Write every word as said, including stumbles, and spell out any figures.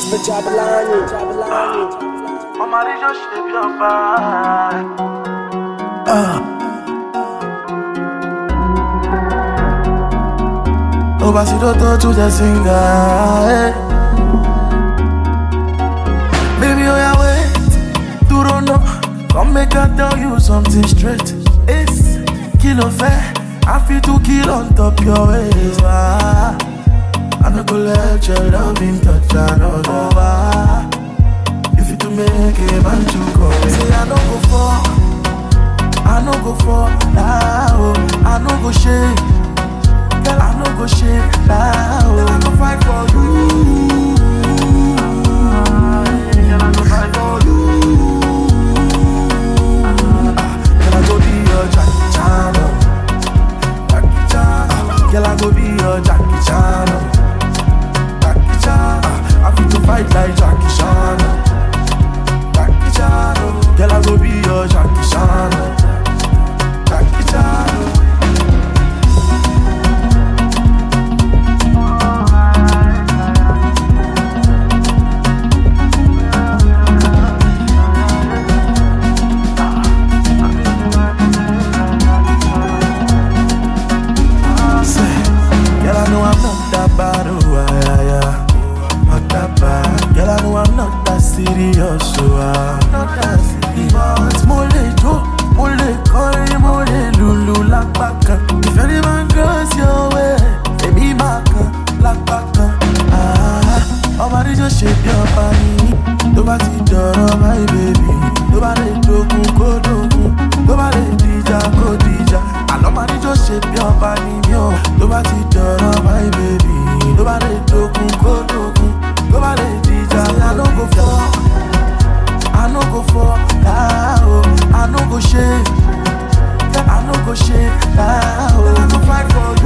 for Jabalani, Jabalani. Mama, they just shape your body. Oh, but you don't talk to the singer, eh? Baby, oh yeah, wait. You don't know. Come make I tell you something straight. It's kilo fair. I feel to kill on top your waist. Ah, I no go let your loving touch another. Ah, if you to make a man to go, say I no go for, I no go for, ah, oh, I no go shake, girl I no go shake, ah, oh, I go fight for you, girl I go fight for you, ah, girl I go be your Jackie Chan, Jackie Chan, girl I go be your Jackie Chan, Jackie Chan, I feel to fight like Jackie Chan, Jackie Chan, girl I go be your Jackie Chan, Jackie Chan. Serious, so I'm not that serious. Mole jo, mole kore, mole lulu like baka. If any man goes your way, baby maka like baka. Ah, somebody just shake your body. Nobody doro my baby. Nobody dogu go dogu. Nobody dija go dija. And nobody just shake your body, yo. Nobody doro my baby. Nobody dogu go dogu. Nobody dija. I don't go for. I no go for, ah, oh, I no go shake, I no go shake, ah, oh, I go fight for you.